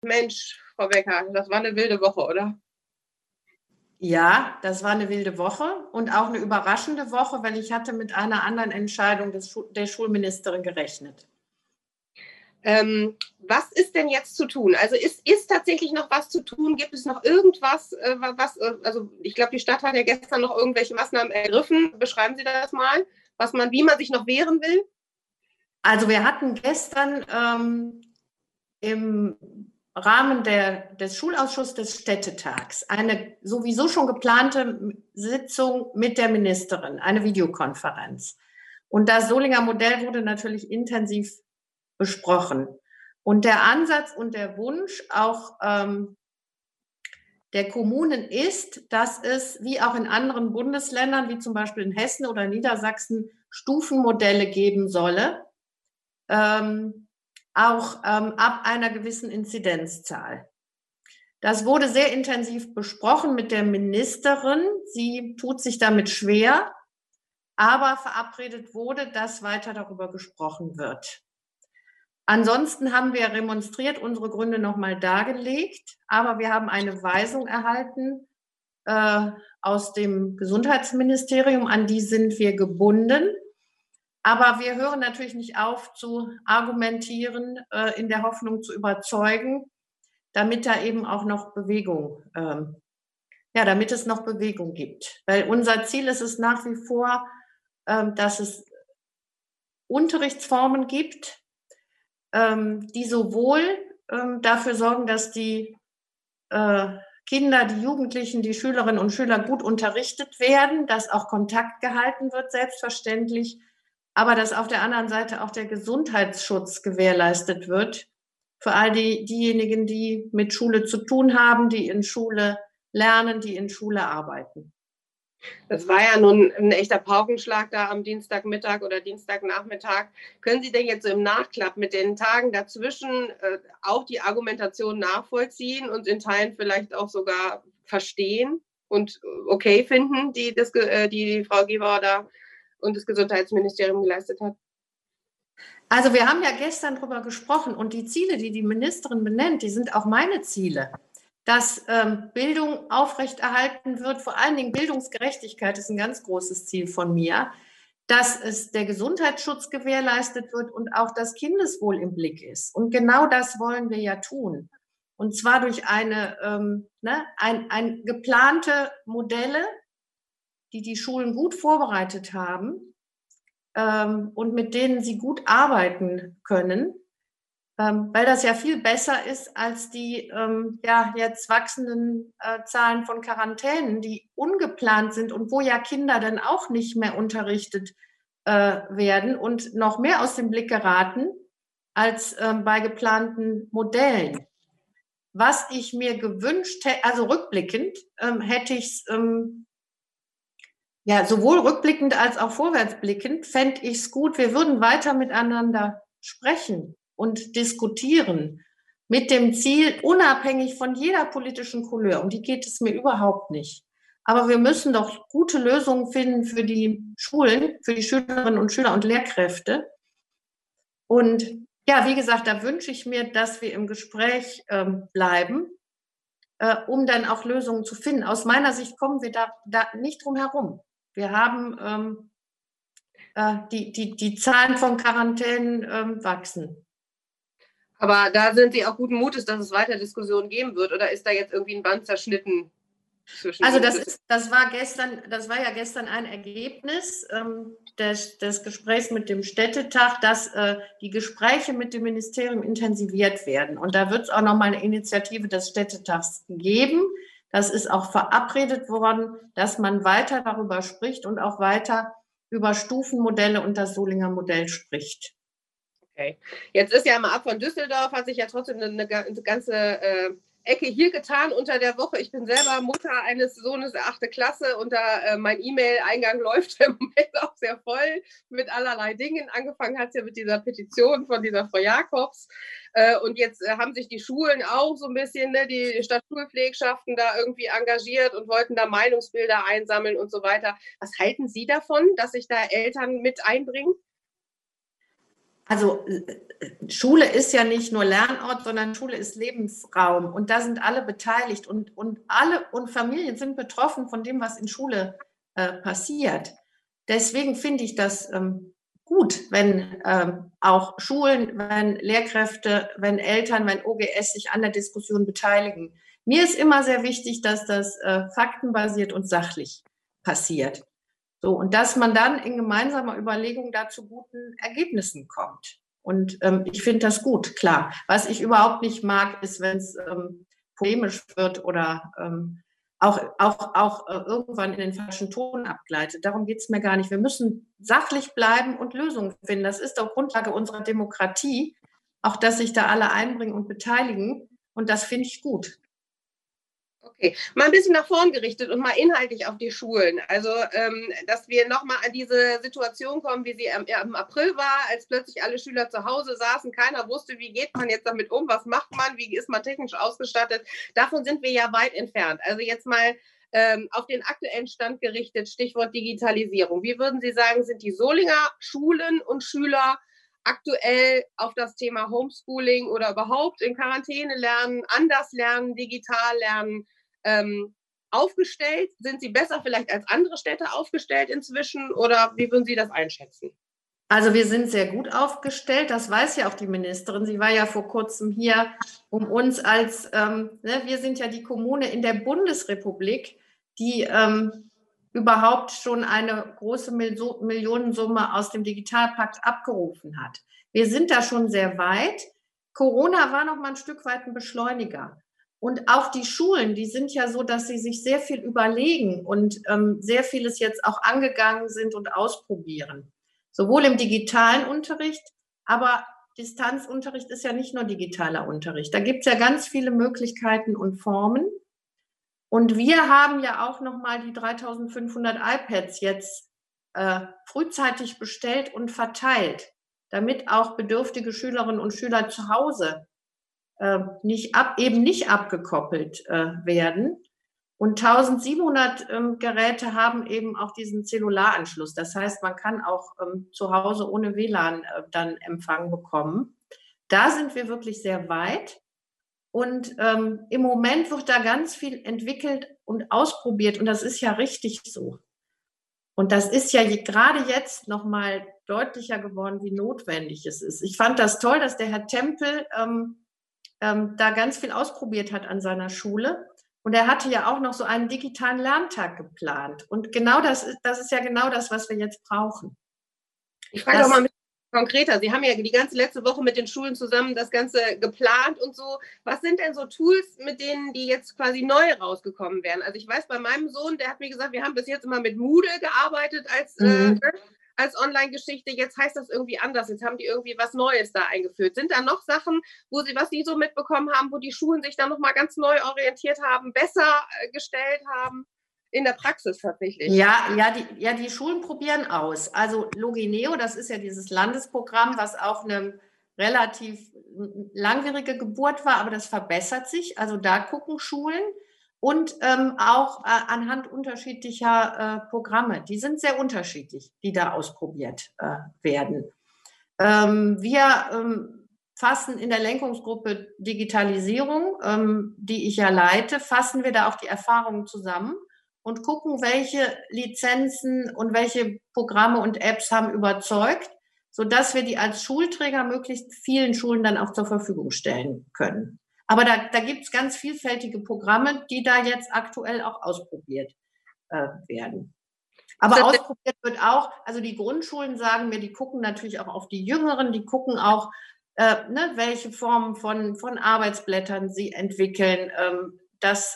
Mensch, Frau Becker, das war eine wilde Woche, oder? Ja, das war eine wilde Woche und auch eine überraschende Woche, weil ich hatte mit einer anderen Entscheidung der Schulministerin gerechnet. Was ist denn jetzt zu tun? Also ist tatsächlich noch was zu tun? Gibt es noch irgendwas, also ich glaube, die Stadt hat ja gestern noch irgendwelche Maßnahmen ergriffen. Beschreiben Sie das mal, wie man sich noch wehren will? Also wir hatten gestern im Rahmen des Schulausschusses des Städtetags eine sowieso schon geplante Sitzung mit der Ministerin, eine Videokonferenz. Und das Solinger Modell wurde natürlich intensiv besprochen. Und der Ansatz und der Wunsch auch der Kommunen ist, dass es wie auch in anderen Bundesländern, wie zum Beispiel in Hessen oder Niedersachsen, Stufenmodelle geben solle, auch ab einer gewissen Inzidenzzahl. Das wurde sehr intensiv besprochen mit der Ministerin. Sie tut sich damit schwer, aber verabredet wurde, dass weiter darüber gesprochen wird. Ansonsten haben wir remonstriert, unsere Gründe nochmal dargelegt, aber wir haben eine Weisung erhalten aus dem Gesundheitsministerium, an die sind wir gebunden. Aber wir hören natürlich nicht auf zu argumentieren, in der Hoffnung zu überzeugen, damit da eben auch noch Bewegung, damit es noch Bewegung gibt. Weil unser Ziel ist es nach wie vor, dass es Unterrichtsformen gibt, die sowohl dafür sorgen, dass die Kinder, die Jugendlichen, die Schülerinnen und Schüler gut unterrichtet werden, dass auch Kontakt gehalten wird, selbstverständlich, aber dass auf der anderen Seite auch der Gesundheitsschutz gewährleistet wird für all diejenigen, die mit Schule zu tun haben, die in Schule lernen, die in Schule arbeiten. Das war ja nun ein echter Paukenschlag da am Dienstagmittag oder Dienstagnachmittag. Können Sie denn jetzt so im Nachklapp mit den Tagen dazwischen auch die Argumentation nachvollziehen und in Teilen vielleicht auch sogar verstehen und okay finden, die Frau Gebauer da und das Gesundheitsministerium geleistet hat? Also wir haben ja gestern darüber gesprochen und die Ziele, die die Ministerin benennt, die sind auch meine Ziele. Dass Bildung aufrechterhalten wird, vor allen Dingen Bildungsgerechtigkeit ist ein ganz großes Ziel von mir, dass es der Gesundheitsschutz gewährleistet wird und auch das Kindeswohl im Blick ist. Und genau das wollen wir ja tun. Und zwar durch ein geplante Modelle, die die Schulen gut vorbereitet haben und mit denen sie gut arbeiten können, weil das ja viel besser ist als die jetzt wachsenden Zahlen von Quarantänen, die ungeplant sind und wo ja Kinder dann auch nicht mehr unterrichtet werden und noch mehr aus dem Blick geraten als bei geplanten Modellen. Was ich mir gewünscht hätte, also rückblickend, hätte ich es sowohl rückblickend als auch vorwärtsblickend, fände ich es gut, wir würden weiter miteinander sprechen und diskutieren mit dem Ziel, unabhängig von jeder politischen Couleur, um die geht es mir überhaupt nicht. Aber wir müssen doch gute Lösungen finden für die Schulen, für die Schülerinnen und Schüler und Lehrkräfte. Und ja, wie gesagt, da wünsche ich mir, dass wir im Gespräch bleiben, um dann auch Lösungen zu finden. Aus meiner Sicht kommen wir da nicht drum herum. Wir haben die Zahlen von Quarantänen wachsen. Aber da sind Sie auch guten Mutes, dass es weiter Diskussionen geben wird, oder ist da jetzt irgendwie ein Band zerschnitten? Also das war ja gestern ein Ergebnis des Gesprächs mit dem Städtetag, dass die Gespräche mit dem Ministerium intensiviert werden. Und da wird es auch nochmal eine Initiative des Städtetags geben. Das ist auch verabredet worden, dass man weiter darüber spricht und auch weiter über Stufenmodelle und das Solinger Modell spricht. Okay. Jetzt ist ja mal ab von Düsseldorf, hat sich ja trotzdem eine ganze Ecke hier getan unter der Woche. Ich bin selber Mutter eines Sohnes der 8. Klasse und mein E-Mail-Eingang läuft im Moment auch sehr voll mit allerlei Dingen. Angefangen hat es ja mit dieser Petition von dieser Frau Jakobs. Und jetzt haben sich die Schulen auch so ein bisschen, die Stadtschulpflegschaften da irgendwie engagiert und wollten da Meinungsbilder einsammeln und so weiter. Was halten Sie davon, dass sich da Eltern mit einbringen? Also Schule ist ja nicht nur Lernort, sondern Schule ist Lebensraum und da sind alle beteiligt und alle und Familien sind betroffen von dem, was in Schule passiert. Deswegen finde ich das gut, wenn auch Schulen, wenn Lehrkräfte, wenn Eltern, wenn OGS sich an der Diskussion beteiligen. Mir ist immer sehr wichtig, dass das faktenbasiert und sachlich passiert. So, und dass man dann in gemeinsamer Überlegung da zu guten Ergebnissen kommt. Und ich finde das gut, klar. Was ich überhaupt nicht mag, ist, wenn es polemisch wird oder auch irgendwann in den falschen Ton abgleitet. Darum geht es mir gar nicht. Wir müssen sachlich bleiben und Lösungen finden. Das ist auch Grundlage unserer Demokratie, auch dass sich da alle einbringen und beteiligen. Und das finde ich gut. Okay, mal ein bisschen nach vorn gerichtet und mal inhaltlich auf die Schulen. Also, dass wir nochmal an diese Situation kommen, wie sie im April war, als plötzlich alle Schüler zu Hause saßen, keiner wusste, wie geht man jetzt damit um, was macht man, wie ist man technisch ausgestattet. Davon sind wir ja weit entfernt. Also jetzt mal auf den aktuellen Stand gerichtet, Stichwort Digitalisierung. Wie würden Sie sagen, sind die Solinger Schulen und Schüler aktuell auf das Thema Homeschooling oder überhaupt in Quarantäne lernen, anders lernen, digital lernen aufgestellt? Sind sie besser vielleicht als andere Städte aufgestellt inzwischen oder wie würden Sie das einschätzen? Also wir sind sehr gut aufgestellt, das weiß ja auch die Ministerin. Sie war ja vor kurzem hier, um uns als, wir sind ja die Kommune in der Bundesrepublik, die überhaupt schon eine große Millionensumme aus dem Digitalpakt abgerufen hat. Wir sind da schon sehr weit. Corona war noch mal ein Stück weit ein Beschleuniger. Und auch die Schulen, die sind ja so, dass sie sich sehr viel überlegen und sehr vieles jetzt auch angegangen sind und ausprobieren. Sowohl im digitalen Unterricht, aber Distanzunterricht ist ja nicht nur digitaler Unterricht. Da gibt es ja ganz viele Möglichkeiten und Formen. Und wir haben ja auch nochmal die 3.500 iPads jetzt frühzeitig bestellt und verteilt, damit auch bedürftige Schülerinnen und Schüler zu Hause nicht abgekoppelt werden. Und 1.700 Geräte haben eben auch diesen Zellularanschluss. Das heißt, man kann auch zu Hause ohne WLAN dann Empfang bekommen. Da sind wir wirklich sehr weit. Und im Moment wird da ganz viel entwickelt und ausprobiert. Und das ist ja richtig so. Und das ist ja gerade jetzt noch mal deutlicher geworden, wie notwendig es ist. Ich fand das toll, dass der Herr Tempel da ganz viel ausprobiert hat an seiner Schule. Und er hatte ja auch noch so einen digitalen Lerntag geplant. Und genau das ist ja genau das, was wir jetzt brauchen. Ich frage doch mal ein bisschen konkreter. Sie haben ja die ganze letzte Woche mit den Schulen zusammen das Ganze geplant und so. Was sind denn so Tools, mit denen die jetzt quasi neu rausgekommen wären? Also ich weiß, bei meinem Sohn, der hat mir gesagt, wir haben bis jetzt immer mit Moodle gearbeitet als Online-Geschichte. Jetzt heißt das irgendwie anders. Jetzt haben die irgendwie was Neues da eingeführt. Sind da noch Sachen, was Sie so mitbekommen haben, wo die Schulen sich dann nochmal ganz neu orientiert haben, besser gestellt haben? In der Praxis tatsächlich. Die Schulen probieren aus. Also Logineo, das ist ja dieses Landesprogramm, was auch eine relativ langwierige Geburt war, aber das verbessert sich. Also da gucken Schulen und auch anhand unterschiedlicher Programme. Die sind sehr unterschiedlich, die da ausprobiert werden. Wir fassen in der Lenkungsgruppe Digitalisierung, die ich ja leite, fassen wir da auch die Erfahrungen zusammen und gucken, welche Lizenzen und welche Programme und Apps haben überzeugt, sodass wir die als Schulträger möglichst vielen Schulen dann auch zur Verfügung stellen können. Aber da gibt es ganz vielfältige Programme, die da jetzt aktuell auch ausprobiert werden. Aber ausprobiert wird auch, also die Grundschulen sagen mir, die gucken natürlich auch auf die Jüngeren, die gucken auch, welche Formen von Arbeitsblättern sie entwickeln, dass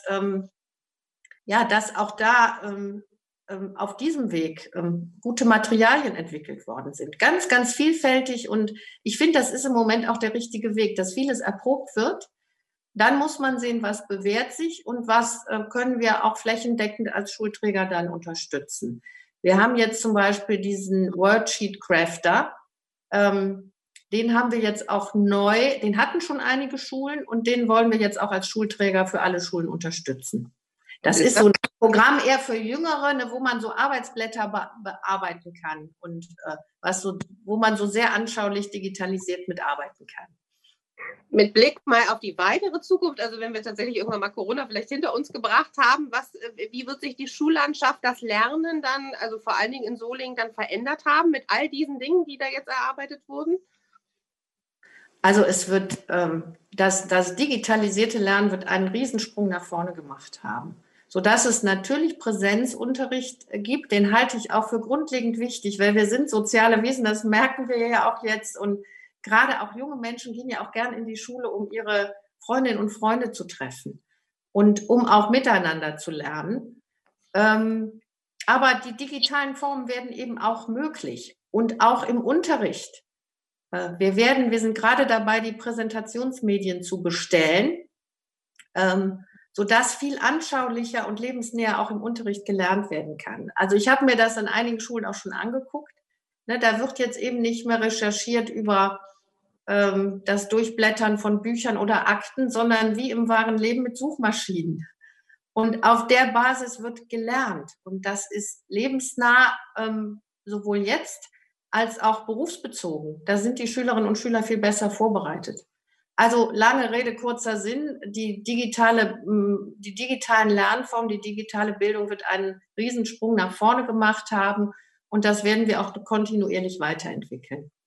auch da auf diesem Weg gute Materialien entwickelt worden sind. Ganz, ganz vielfältig und ich finde, das ist im Moment auch der richtige Weg, dass vieles erprobt wird. Dann muss man sehen, was bewährt sich und was können wir auch flächendeckend als Schulträger dann unterstützen. Wir haben jetzt zum Beispiel diesen Worksheet Crafter, den haben wir jetzt auch neu, den hatten schon einige Schulen und den wollen wir jetzt auch als Schulträger für alle Schulen unterstützen. Das ist so ein Programm eher für Jüngere, ne, wo man so Arbeitsblätter bearbeiten kann und wo man so sehr anschaulich digitalisiert mitarbeiten kann. Mit Blick mal auf die weitere Zukunft, also wenn wir tatsächlich irgendwann mal Corona vielleicht hinter uns gebracht haben, wie wird sich die Schullandschaft, das Lernen dann, also vor allen Dingen in Solingen, dann verändert haben mit all diesen Dingen, die da jetzt erarbeitet wurden? Also es wird, das digitalisierte Lernen wird einen Riesensprung nach vorne gemacht haben, sodass es natürlich Präsenzunterricht gibt. Den halte ich auch für grundlegend wichtig, weil wir sind soziale Wesen, das merken wir ja auch jetzt. Und gerade auch junge Menschen gehen ja auch gern in die Schule, um ihre Freundinnen und Freunde zu treffen und um auch miteinander zu lernen. Aber die digitalen Formen werden eben auch möglich und auch im Unterricht. Wir sind gerade dabei, die Präsentationsmedien zu bestellen, sodass viel anschaulicher und lebensnäher auch im Unterricht gelernt werden kann. Also ich habe mir das an einigen Schulen auch schon angeguckt. Ne, da wird jetzt eben nicht mehr recherchiert über das Durchblättern von Büchern oder Akten, sondern wie im wahren Leben mit Suchmaschinen. Und auf der Basis wird gelernt. Und das ist lebensnah, sowohl jetzt als auch berufsbezogen. Da sind die Schülerinnen und Schüler viel besser vorbereitet. Also lange Rede, kurzer Sinn, die digitalen Lernformen, die digitale Bildung wird einen Riesensprung nach vorne gemacht haben und das werden wir auch kontinuierlich weiterentwickeln.